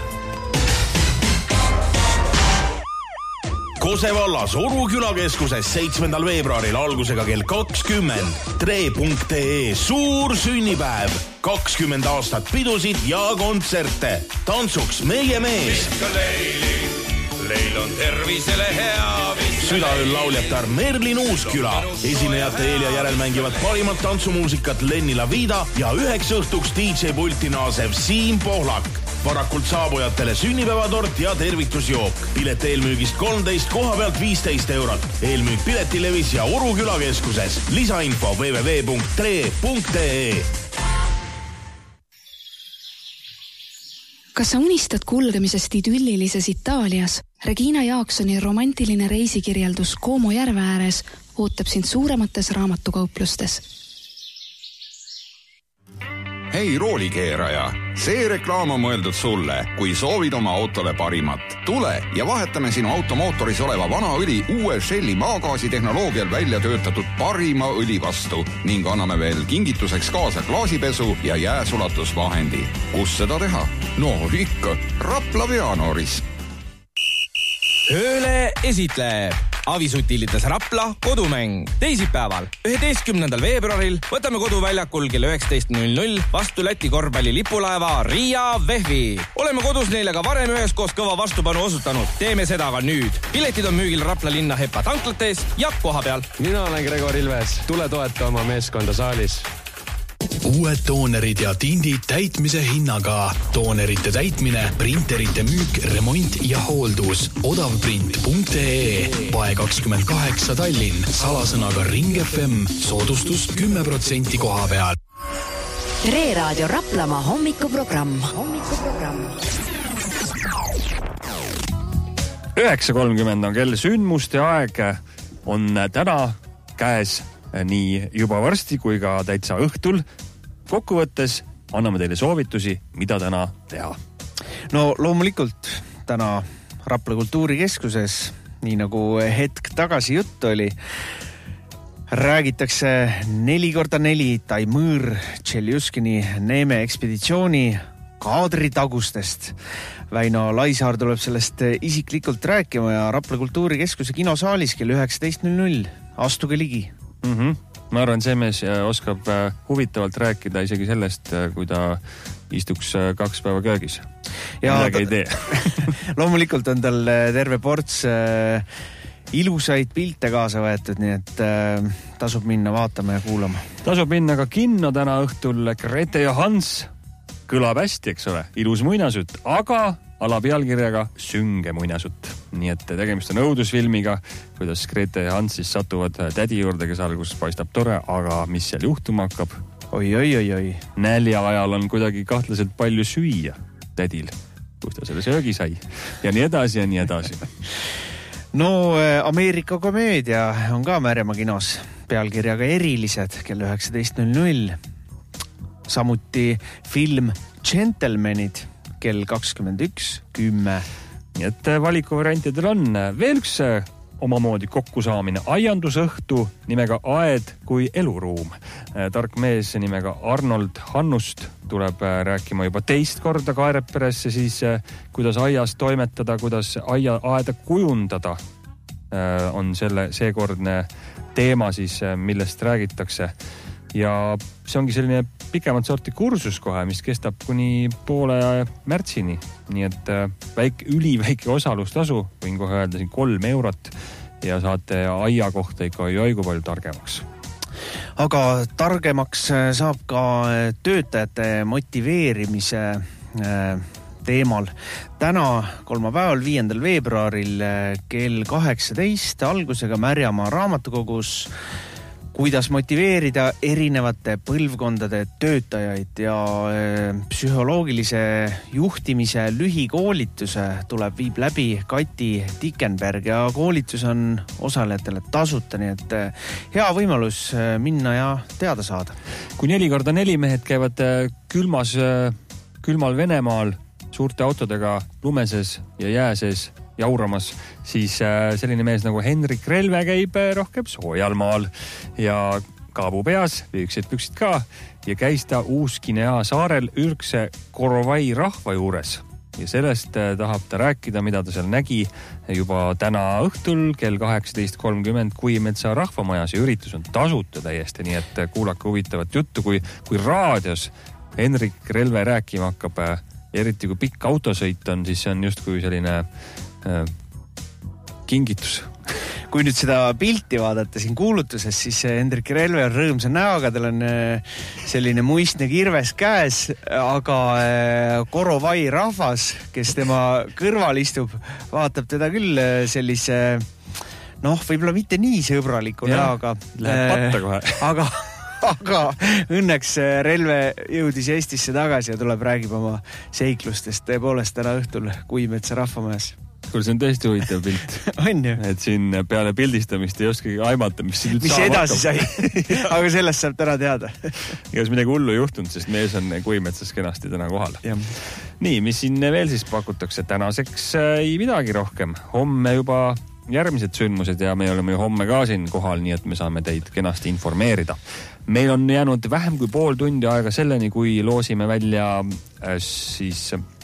I: Kose vallas Oru külakeskuses 7. veebruaril algusega kell 20. Tre.ee suur sünnipäev. 20 aastat pidusid ja kontserte. Tantsuks meie mees.
J: Leil on tervisele hea.
I: Südaööl lauljatar Merlin Uusküla. Esinejate eel ja järel mängivad parimat tantsumuusikat Lenni Lavida ja 9 õhtuks DJ pulti naasev Siim Pohlak. Varakult saabujatele sünnipäevatort ja tervitusjook. Pilet eelmüügist 13, koha pealt 15 eurot. Eelmüük Piletilevis ja Oru külakeskuses. Lisainfo www.tre.ee.
K: Kas sa unistad kulgemisest idüllilises Itaalias? Regina Jaaksoni romantiline reisikirjeldus Como järve ääres ootab sind suuremates raamatukauplustes.
B: Hei roolikeeraja, see reklaam on mõeldud sulle, kui soovid oma autole parimat. Tule ja vahetame sinu automootoris oleva vana õli uue Shelli maagaasi tehnoloogial välja töötatud parima õli vastu ning anname veel kingituseks kaasa klaasipesu ja jääsulatusvahendi. Kus seda teha? No ikka, Rapla Veanooris.
L: Ööle esitleb Avisutilites Rapla kodumäng. Teisipäeval, 11. veebruaril võtame koduväljakul kell 19.00 vastu Läti korvpalli lipulaeva Riia Vehvi. Oleme kodus neile ka varem üheskoos kõva vastupanu osutanud. Teeme seda ka nüüd. Piletid on müügil Rapla linna Hepa tanklates ja koha peal.
M: Mina olen Gregor Ilves. Tule toeta oma meeskonda saalis.
I: Uued toonerid ja tindid täitmise hinnaga. Toonerite täitmine, printerite müük, remont ja hooldus. Odavprint.ee, Pae 28 Tallinn, salasõnaga Ring FM, soodustus 10% koha peal.
C: Tre Raadio Raplamaa hommikuprogramm.
F: 9.30 on kell, sündmuste aeg on täna käes nii juba varsti kui ka täitsa õhtul. Kokkuvõttes anname teile soovitusi, mida täna teha.
E: No loomulikult täna Rapla kultuurikeskuses, nii nagu hetk tagasi jutt oli, räägitakse 4x4 Taimõr Tšeljuskini Neeme ekspeditsiooni kaadritagustest. Väino Laisaar tuleb sellest isiklikult rääkima ja Rapla kultuurikeskuse kinosaalis kell 19.00. Astuge ligi.
F: Ma arvan, see mees oskab huvitavalt rääkida isegi sellest, kui ta istuks 2 päeva köögis. Midagi ei tee.
E: Loomulikult on tal terve ports ilusaid pilte kaasa võetud, nii et tasub minna vaatama ja kuulama.
F: Tasub minna ka kinno täna õhtul. Grete ja Hans kõlab hästi, eks ole, ilus muinasutt, aga alapealkirjaga Sünge muinasutt. Nii et tegemist on õudusfilmiga, kuidas Grete ja Hans siis satuvad tädi juurde, kes alguses paistab tore, aga mis seal juhtuma hakkab?
E: Oi.
F: Nälja ajal on kuidagi kahtlaselt palju süüa tädil, kus ta selle söögi sai. Ja nii edasi ja nii edasi.
E: No Ameerika komöödia on ka Märjamaa kinos pealkirjaga Erilised kell 19.00. Samuti film Gentlemanid kell 21.10.
F: Nii et valikuvariantidel on veel üks omamoodi kokkusaamine. Aiandusõhtu nimega Aed kui eluruum. Tark mees nimega Arnold Hannust tuleb rääkima juba teist korda Kaereperesse, siis kuidas aias toimetada, kuidas aeda kujundada on seekordne teema siis, millest räägitakse. Ja see ongi selline pikemat sorti kursus kohe, mis kestab kuni poole märtsini. Nii et üliväike osalustasu, võin kohe öelda siin 3 eurot ja saate aia kohta ikka joigu palju targemaks.
E: Aga targemaks saab ka töötajate motiveerimise teemal. Täna kolmapäeval 5. veebruaril kell 18 algusega Märjamaa raamatukogus kuidas motiveerida erinevate põlvkondade töötajaid ja psühholoogilise juhtimise lühikoolituse viib läbi Kati Tikenberg ja koolitus on osalejatele tasuta, nii et hea võimalus minna ja teada saada.
F: Kui 4x4 mehed käivad külmal Venemaal suurte autodega lumeses ja jääses jauramas, siis selline mees nagu Henrik Relve käib rohkem soojal maal ja kaabu peas, lühikesed püksid ka ja käis ta Uus-Guinea saarel Ürkse Korovai rahva juures. Ja sellest tahab ta rääkida, mida ta seal nägi juba täna õhtul kell 18.30 Kuimetsa rahvamajas ja üritus on tasuta täiesti, nii et kuulake huvitavat juttu, kui raadios Henrik Relve rääkima hakkab, eriti kui pikk autosõit on, siis see on justkui selline kingitus.
E: Kui nüüd seda pilti vaadata siin kuulutuses, siis Hendrik Relve on rõõmsa näoga, tal on selline muistne kirves käes, aga Korovai rahvas, kes tema kõrval istub, vaatab teda küll sellise, võib-olla mitte nii sõbraliku näoga.
F: Läheb patta kohe.
E: Aga õnneks Relve jõudis Eestisse tagasi ja tuleb räägib oma seiklustest tõepoolest täna õhtul Kuimetsa rahvamajas.
F: Kuule, see on tõesti huvitav pilt.
E: On ju?
F: Et siin peale pildistamist ei oskagi aimata, mis
E: edasi sai. Aga sellest saab täna teada.
F: Igas midagi hullu juhtunud, sest mees on Kuimetsas kenasti täna kohal.
E: Ja.
F: Nii, mis siin veel siis pakutakse? Tänaseks ei midagi rohkem. Homme juba järgmised sündmused ja me oleme ju homme ka siin kohal, nii et me saame teid kenasti informeerida. Meil on jäänud vähem kui pool tundi aega selleni, kui loosime välja siis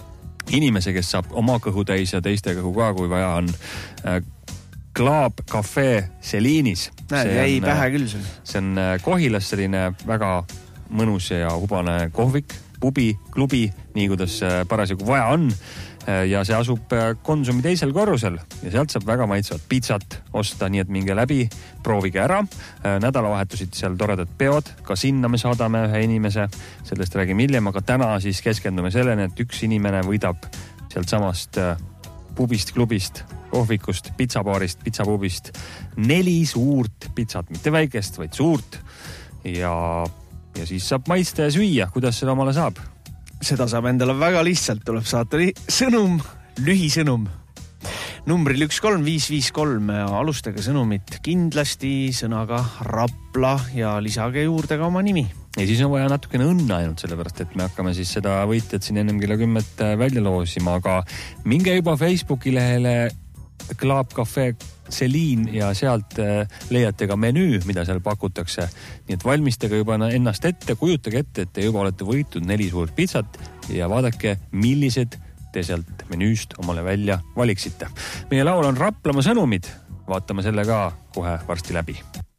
F: inimese, kes saab oma kõhu täis ja teiste kõhu ka, kui vaja on. Club Cafe Celine'is.
E: Jäi pähe küll sul.
F: See on Kohilas selline väga mõnus ja hubane kohvik, pubi, klubi, nii kuidas parasjagu vaja on. Ja see asub Konsumi teisel korrusel ja sealt saab väga maitsvat pitsat osta, nii et minge läbi, proovige ära. Nädalavahetusid seal toredad peod, ka sinna me saadame ühe inimese, sellest räägime hiljem, aga täna siis keskendume selleni, et üks inimene võidab sealt samast pubist, klubist, kohvikust, pitsabaarist, pitsapubist 4 suurt pitsat, mitte väikest, vaid suurt ja siis saab maitsta ja süüa, kuidas seda omale saab.
E: Seda saab endale väga lihtsalt, tuleb saata sõnum, lühisõnum. Numbril 13553 alustage sõnumit kindlasti sõnaga Rapla ja lisage juurde ka oma nimi.
F: Ja siis on vaja natukene õnne ainult sellepärast, et me hakkame siis seda võitjat siin ennem kella 10 välja loosima, aga minge juba Facebooki lehele Club Cafe Celine ja sealt leiate ka menüü, mida seal pakutakse. Nii et valmistage juba ennast ette, kujutage ette, et te juba olete võitnud 4 suurt pitsat ja vaadake, millised te sealt menüüst omale välja valiksite. Meie laul on Raplamaa sõnumid, vaatame selle ka kohe varsti läbi.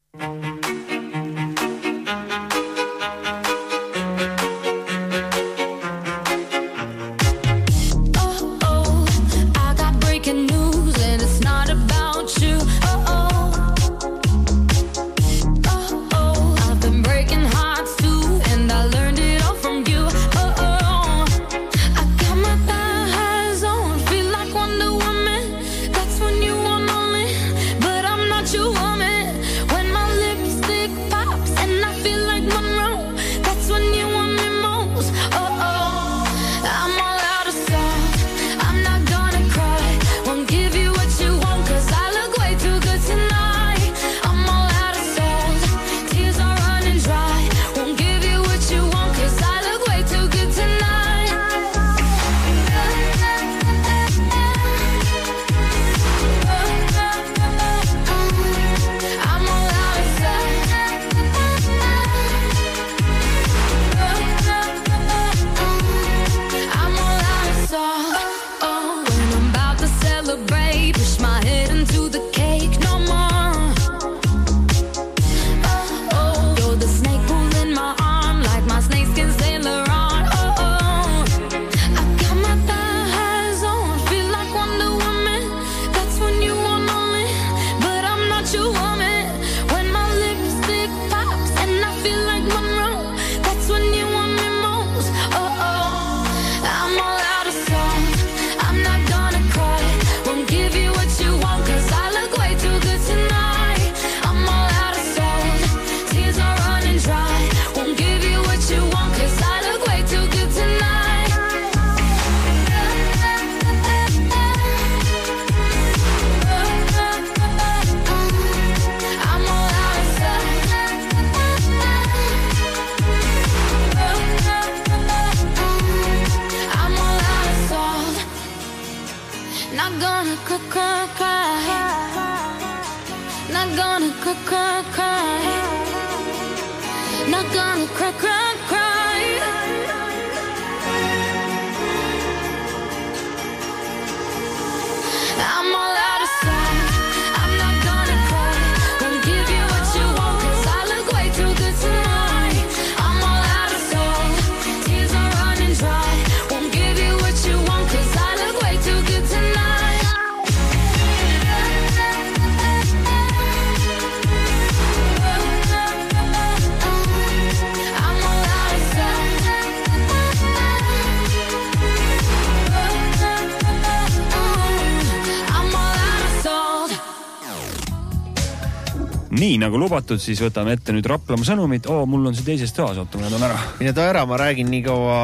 F: Nii nagu lubatud, siis võtame ette nüüd Raplamaa sõnumid. Mul on see teises toas, oota, ma toon ära.
E: Mine too ära, ma räägin nii kaua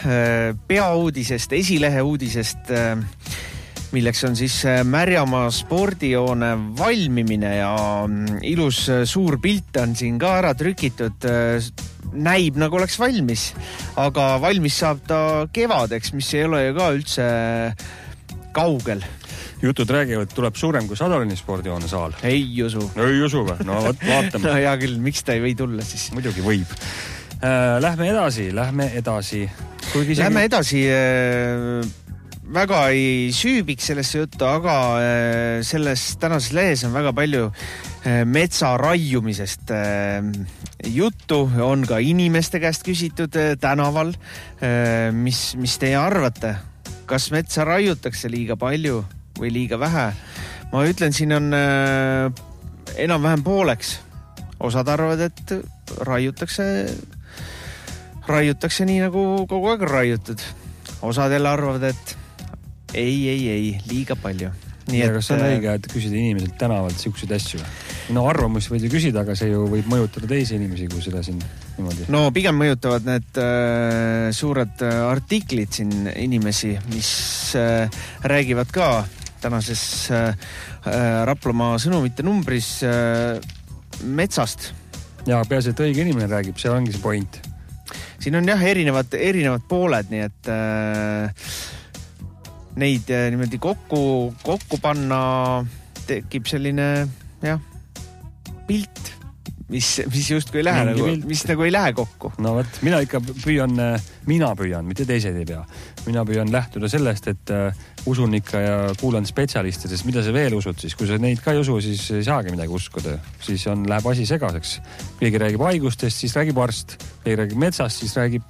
E: peauudisest, esilehe uudisest, milleks on siis Märjamaa spordijoone valmimine ja ilus suur pilt on siin ka ära trükitud. Näib nagu oleks valmis, aga valmis saab ta kevadeks, mis ei ole ju ka üldse kaugel.
F: Jutud räägivad, tuleb suurem kui Sadolini spordijoone saal.
E: Ei usu.
F: Ei usu või? No vaatame.
E: No hea küll, miks ta ei või tulla siis?
F: Muidugi võib. Lähme edasi.
E: Lähme edasi. väga ei süübiks sellesse juttu, aga selles tänases lehes on väga palju metsa raiumisest juttu, on ka inimeste käest küsitud tänaval. Mis teie arvate? Kas metsa raiutakse liiga palju või liiga vähe? Ma ütlen, siin on enam-vähem pooleks. Osad arvavad, et raiutakse nii, nagu kogu aeg raiutud. Osad jälle arvavad, et ei, liiga palju.
F: Nii, kas on õige, et küsida inimeselt tänavalt siukseid asju? No arvamusi võid ju küsida, aga see ju võib mõjutada teisi inimesi, kui seda siin niimoodi. No
E: pigem mõjutavad need suured artiklid siin inimesi, mis räägivad ka tänases Raplamaa sõnumite numbris metsast.
F: Ja peaasi, et õige inimene räägib, see ongi see point.
E: Siin on jah erinevad pooled, nii et neid niimoodi kokku panna tekib selline pilt, mis justkui ei lähe mis nagu ei lähe kokku.
F: No võt, mina püüan, mitte teised ei pea. Mina püüan lähtuda sellest, et usun ikka ja kuulan spetsialistidest, mida sa veel usud siis. Kui sa neid ka ei usu, siis ei saagi midagi uskuda. Siis läheb asi segaseks. Keegi räägib haigustest, siis räägib arst. Keegi räägib metsast, siis räägib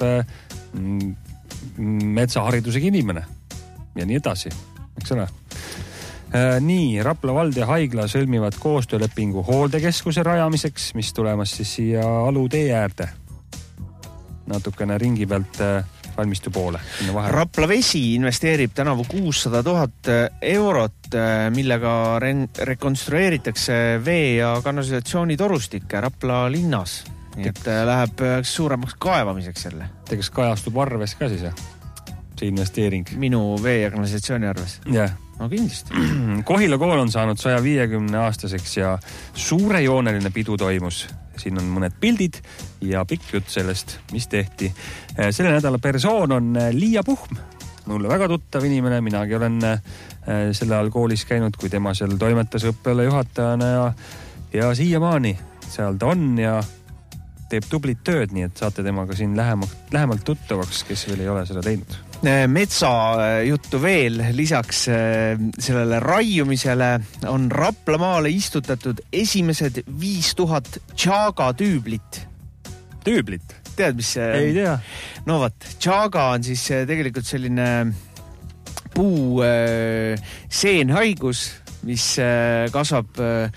F: metsaharidusega inimene. Ja nii edasi, eks ole. Nii, Rapla vald ja haigla sõlmivad koostöölepingu hooldekeskuse rajamiseks, mis tulemas siis siia Alutee äärde. Natukene ringi pealt valmistu poole.
E: Rapla Vesi investeerib tänavu 600 000 eurot, millega rekonstrueeritakse vee- ja kanalisatsioonitorustikke Rapla linnas. Nii et läheb suuremaks kaevamiseks jälle.
F: Kas kajastub arves ka siis, see investeering?
E: Minu vee- ja kanalisatsiooni arves?
F: Jah.
E: No kindlasti.
F: Kohila kool on saanud 150 aastaseks ja suurejooneline pidu toimus. Siin on mõned pildid ja pikk jutt sellest, mis tehti. Selle nädala persoon on Liia Puhm. Mulle väga tuttav inimene, minagi olen selle all koolis käinud, kui tema seal toimetas õppele juhatajana ja siiamaani seal ta on ja teeb tublit tööd, nii et saate temaga siin lähemalt tuttavaks, kes veel ei ole seda teinud.
E: Metsa juttu veel, lisaks sellele raiumisele on Raplamaale istutatud esimesed 5000 Chaga tüüblit.
F: Tüüblit?
E: Tead, mis see?
F: Ei tea.
E: No võt, Chaga on siis tegelikult selline puu seenhaigus, mis kasvab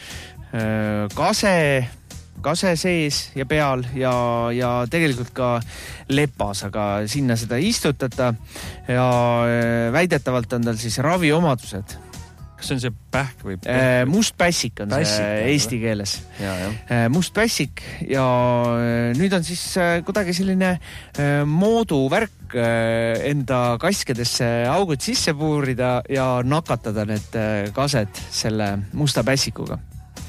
E: kase sees ja peal ja tegelikult ka lepas, aga sinna seda istutata ja väidetavalt on tal siis raviomadused.
F: Kas see on see pähk või?
E: Mustpässik on see eesti keeles. Mustpässik ja nüüd on siis kuidagi selline mooduvärk enda kaskedesse augud sisse puurida ja nakatada need kased selle musta pässikuga.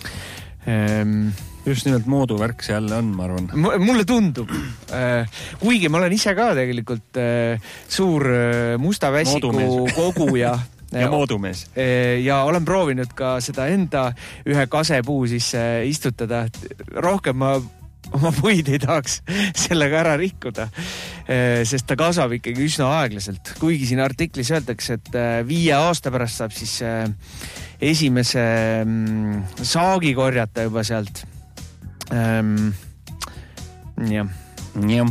F: Just nimelt mooduvärk see jälle on, ma arvan.
E: Mulle tundub. Kuigi ma olen ise ka tegelikult suur musta pässiku koguja.
F: Ja moodumees.
E: Ja olen proovinud ka seda enda ühe kasepuu sisse istutada. Rohkem ma oma puid ei tahaks sellega ära rikkuda, sest ta kasvab ikkagi üsna aeglaselt. Kuigi siin artiklis öeldakse, et 5 aasta pärast saab siis esimese saagi korjata juba sealt.
F: Jah.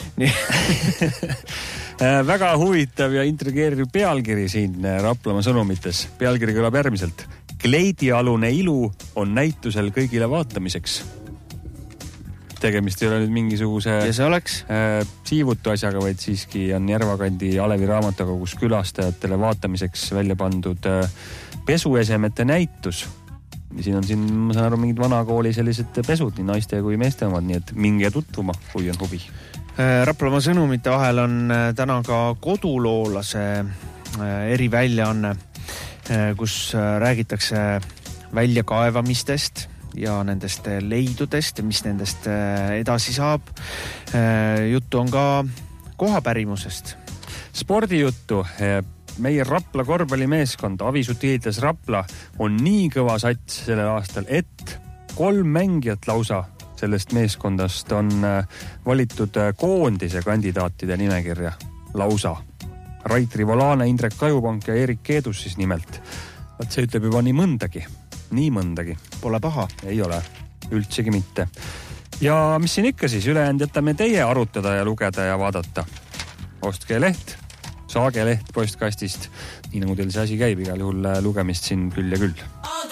F: Väga huvitav ja intrigeeriv pealkiri siin Raplamaa sõnumites. Pealkiri kõlab järgmiselt. Kleidialune ilu on näitusel kõigile vaatamiseks. Tegemist ei ole nüüd mingisuguse siivutu asjaga, vaid siiski on Järvakandi Alevi raamatukogus külastajatele vaatamiseks välja pandud pesuesemete näitus. Ja siin on ma saan aru, mingid vanakooli sellised pesud, nii naiste kui meeste omad, nii et minge tutvuma, kui on huvi.
E: Raplamaa sõnumite vahel on täna ka koduloolase eriväljaanne, kus räägitakse väljakaevamistest ja nendest leidudest ja mis nendest edasi saab. Juttu on ka kohapärimusest.
F: Spordijuttu. Meie Rapla korvpallimeeskond Avisutiilides Rapla on nii kõva sats sellel aastal, et 3 mängijat lausa sellest meeskondast on valitud koondise kandidaatide nimekirja lausa. Rait Rivolane, Indrek Kajupank ja Erik Keedus siis nimelt. Vaat see ütleb juba nii mõndagi.
E: Pole paha.
F: Ei ole, üldsegi mitte. Ja mis siin ikka siis, ülejäänud jätame teie arutada ja lugeda ja vaadata. Ostke leht, saage leht postkastist. Nii nagu teil see asi käib, igal juhul lugemist siin küll ja küll.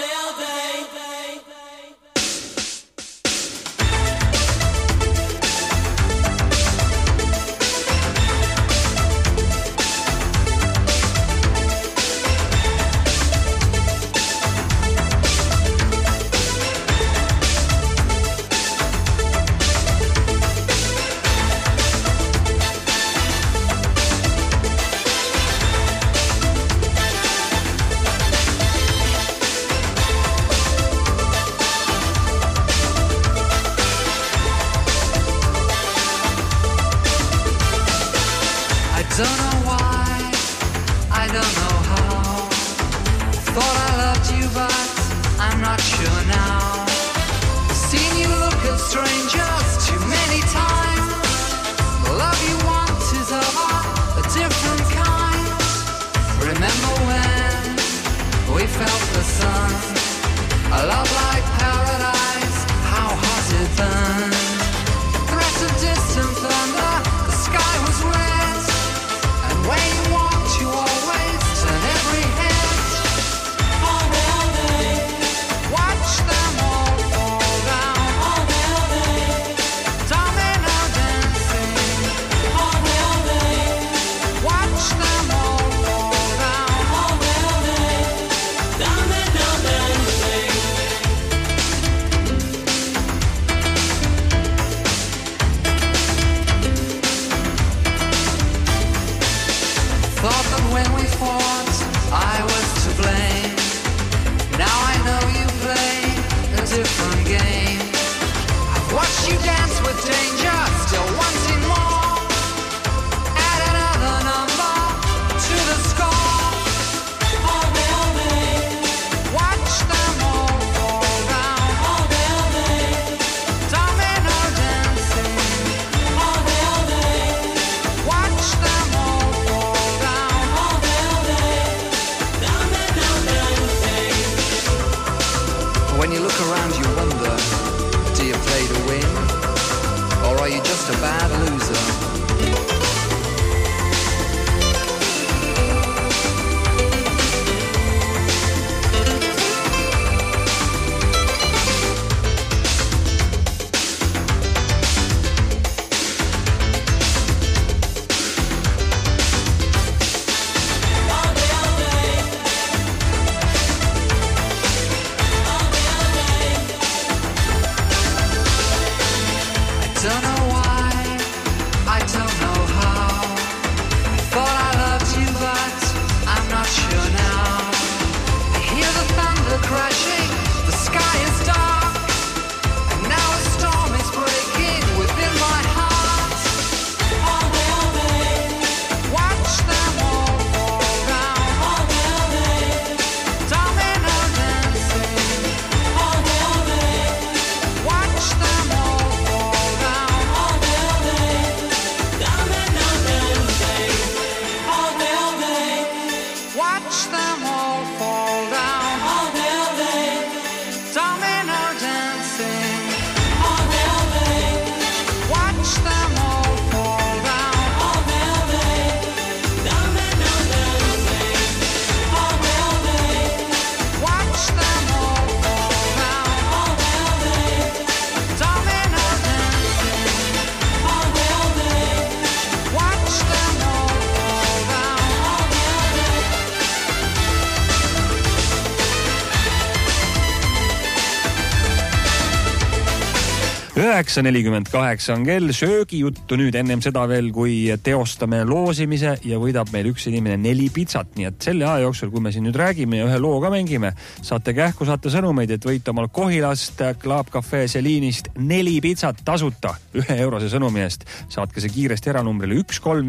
F: ...9.48 on kell, söögijuttu nüüd ennem seda veel, kui teostame loosimise ja võidab meil üks inimene 4 pitsat. Nii et selle aja jooksul, kui me siin nüüd räägime ja ühe loo ka mängime, saate kähku, saate sõnumeid, et võite omal Kohilast, Club Cafe Celine'ist 4 pitsat tasuta 1 eurose sõnumi eest. Saatke see kiiresti eranumbrile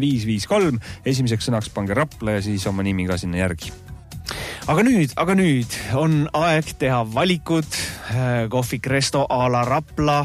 F: 13553, esimeseks sõnaks pange Rapla ja siis oma nimi ka sinna järgi.
E: Aga nüüd on aeg teha valikud kohvik Resto a la Rapla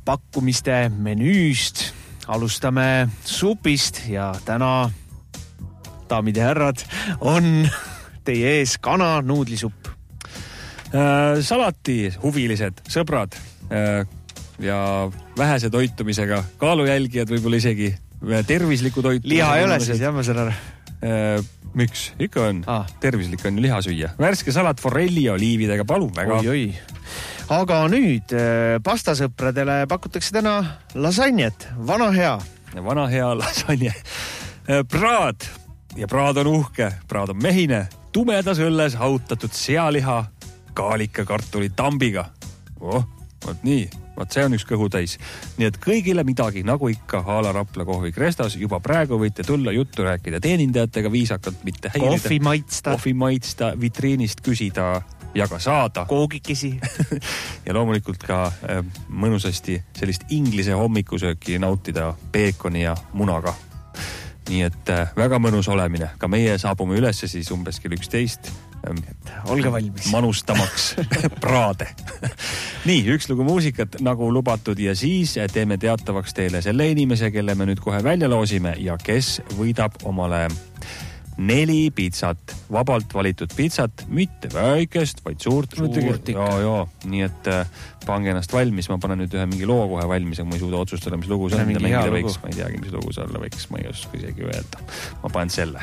E: päevapakkumiste menüüst. Alustame supist ja täna daamid ja härrad, on teie ees kana nuudlisupp.
F: Salati huvilised, sõbrad ja vähese toitumisega kaalujälgijad, võib-olla isegi tervisliku toitumisega.
E: Liha ei ole siis, jah, ma saan aru.
F: Miks? Ikka on. Tervislik on ju liha süüa. Värske salat forelli ja oliividega, palun väga.
E: Oi. Aga nüüd pastasõpradele pakutakse täna lasagnet. Vana hea lasagne. Praad. Ja praad on uhke. Praad on mehine. Tumedas õlles hautatud sealiha kaalika kartuli tambiga. Vot nii. Vot see on üks kõhutäis. Nii et kõigile midagi, nagu ikka Haala Rapla kohvi Krestas, juba praegu võite tulla juttu rääkida teenindajatega viisakalt, mitte häirida. Kohvi maitsta, vitriinist küsida ja ka saada. Koogikesi.
F: Ja loomulikult ka mõnusasti sellist inglise hommikusööki nautida peekoni ja munaga. Nii et väga mõnus olemine. Ka meie saabume ülesse siis umbes kell 11.
E: Olge valmis.
F: Manustamaks praade. Nii, üks lugu muusikat nagu lubatud ja siis teeme teatavaks teile selle inimese, kelle me nüüd kohe välja loosime ja kes võidab omale 4 pitsat, vabalt valitud pitsat, mitte väikest, vaid suurt ikka. Ja. Nii et pange ennast valmis, ma panen nüüd ühe mingi loo kohe valmis, aga ma ei suuda otsustada, mis lugu see on. Ma ei teagi, mis lugu see olla võiks, ma ei oska isegi öelda. Ma panen selle.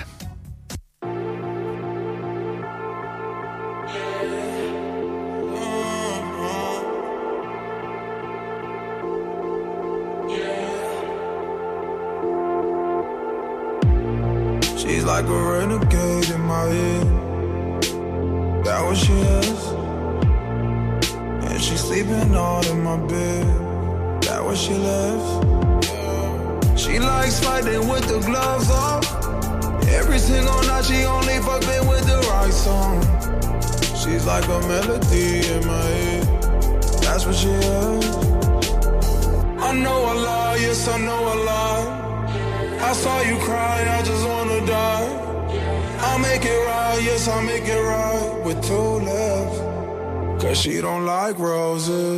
N: She's like a renegade in my head. That what she is. And she's sleeping all in my bed. That what she lives. She likes fighting with the gloves off. Every single night she only fucking with the right song. She's like a melody in my head. That's what she is. I know a lie, yes I know a lie. I saw you cry, I just wanna die. I'll make it right, yes, I'll make it right with 2 lips. Cause she don't like roses.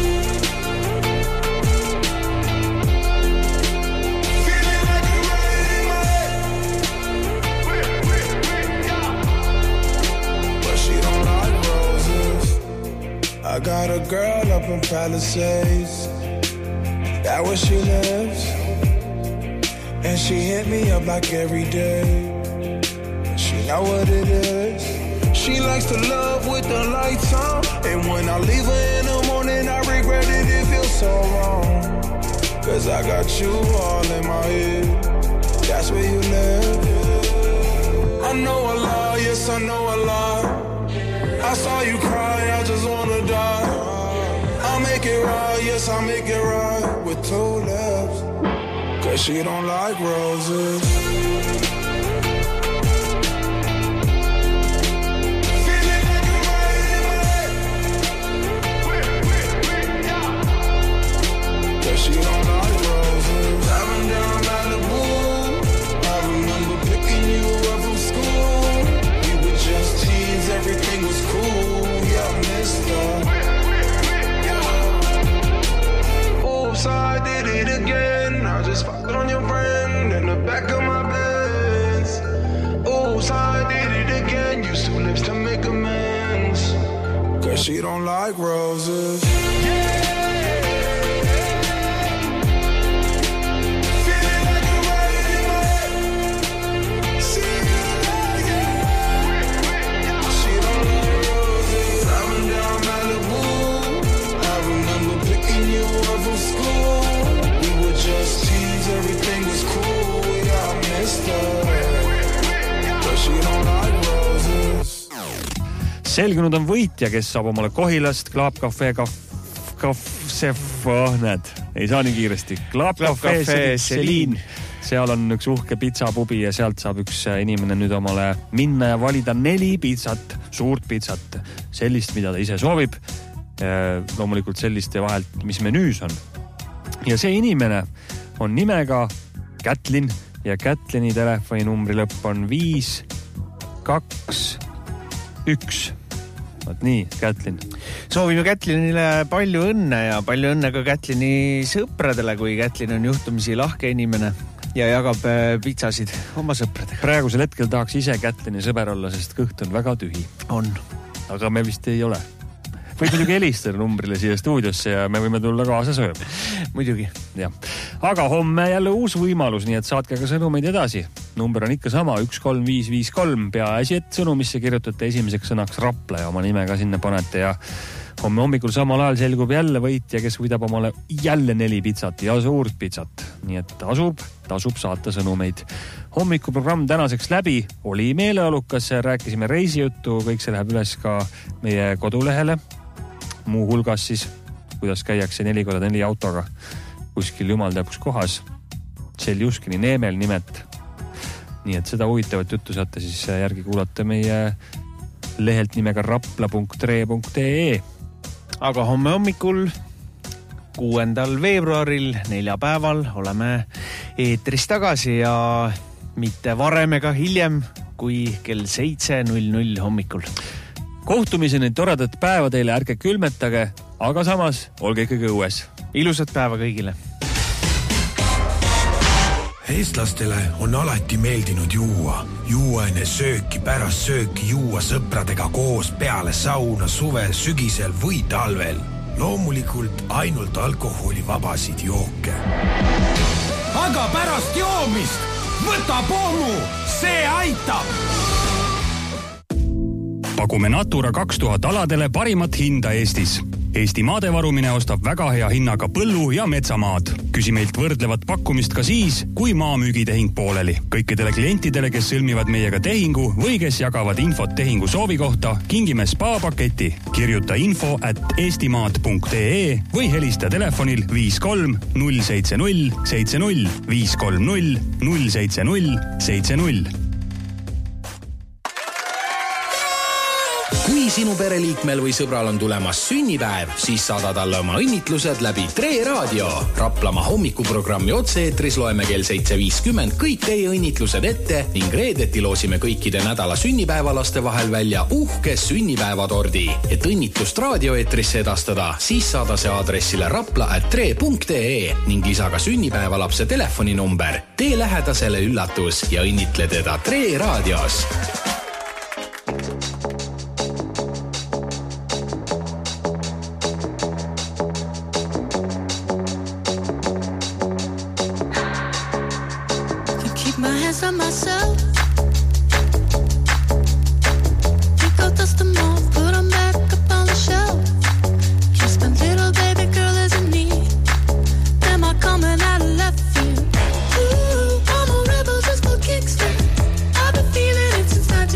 N: But she don't like roses. I got a girl up in Palisades. That where she lives. And she hit me up like every day. She know what it is. She likes to love with the lights on. And when I leave her in the morning, I regret it, it feels so wrong. Cause I got you all in my head. That's where you live. I know a lie, yes I know a lie. I saw you cry, I just wanna die. I'll make it right, yes I'll make it right with 2 lips. Cause she don't like roses. Cause she don't like roses. Driving down Malibu, I remember picking you up from school. We were just teens, everything was cool. Yeah, I missed her. Oops, I did it again. I just fucked on your friend in the back of my Benz. Oops, I did it again. Used 2 lips to make amends. Cause she don't like roses.
F: Selgunud on võitja, kes saab omale Kohilast Club Cafe näed, ei saa nii kiiresti. Club Cafe Selin. Seal on üks uhke pitsapubi ja sealt saab üks inimene nüüd omale minna ja valida 4 pitsat, suurt pitsat, sellist, mida ta ise soovib. Loomulikult selliste vahelt, mis menüüs on. Ja see inimene on nimega Kätlin ja Kätlini telefoninumbri lõpp on 521. Vaat nii, Kätlin.
E: Soovime Kätlinile palju õnne ja palju õnne ka Kätlini sõpradele, kui Kätlin on juhtumisi lahke inimene. ja jagab pitsasid oma sõpradega.
F: Praegusel hetkel tahaks ise kätteni sõber olla, sest kõht on väga tühi.
E: On.
F: Aga me vist ei ole. Võib muidugi helistada numbrile siia stuudiosse ja me võime tulla kaasa sööma.
E: Muidugi.
F: Ja. Aga homme jälle uus võimalus, nii et saatke ka sõnumeid edasi. Number on ikka sama, 13553. Peaasi, et sõnumisse kirjutate esimeseks sõnaks Rapla ja oma nime ka sinna panete ja homme hommikul samal ajal selgub jälle võitja, kes võidab omale jälle 4 pitsat ja suurt pitsat. Nii et tasub saata sõnumeid. Hommikuprogramm tänaseks läbi oli meeleolukas, rääkisime reisijuttu, kõik see läheb üles ka meie kodulehele. Muu hulgas siis, kuidas käiakse 4x4 autoga kuskil jumal teab kus kohas. Seljuskini Neemel nimet. Nii et seda huvitavat juttu saate siis järgi kuulata meie lehelt nimega rapla.tre.ee.
E: Aga homme hommikul 6. veebruaril, 4 päeval oleme eetris tagasi ja mitte varem ega hiljem kui kell 7:00 hommikul.
F: Kohtumiseni toredat päeva teile, ärge külmetage, aga samas olge ikkagi õues.
E: Ilusat päeva kõigile.
I: Eestlastele on alati meeldinud juua enne sööki, pärast sööki juua sõpradega koos peale sauna suvel, sügisel või talvel. Loomulikult ainult alkoholivabasid jooke.
J: Aga pärast joomist võta pommu, see aitab!
O: Pakume Natura 2000 aladele parimat hinda Eestis. Eesti maadevarumine ostab väga hea hinnaga põllu- ja metsamaad. Küsi meilt võrdlevat pakkumist ka siis, kui maamüügitehing pooleli. Kõikidele klientidele, kes sõlmivad meiega tehingu või kes jagavad infot tehingu soovi kohta, kingime spa-paketi. Kirjuta info@eestimaad.ee või helista telefonil 53 070 70 530 070 70.
L: Kui sinu pereliikmel või sõbral on tulemas sünnipäev, siis saada talle oma õnnitlused läbi Tre Raadio. Raplamaa hommikuprogrammi otse-eetris loeme kell 7.50 kõik teie õnnitlused ette ning reedeti loosime kõikide nädala sünnipäevalaste vahel välja uhke sünnipäevatordi. Et õnnitlust raadioeetrisse edastada, siis saada see aadressile rapla@tre.ee ning lisa ka sünnipäevalapse telefoninumber. Tee lähedasele üllatus ja õnnitle teda Tre Raadios.
P: Since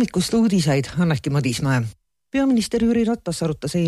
A: hommikust uudiseid Anneki Madismäe. Peaminister Jüri Ratas arutas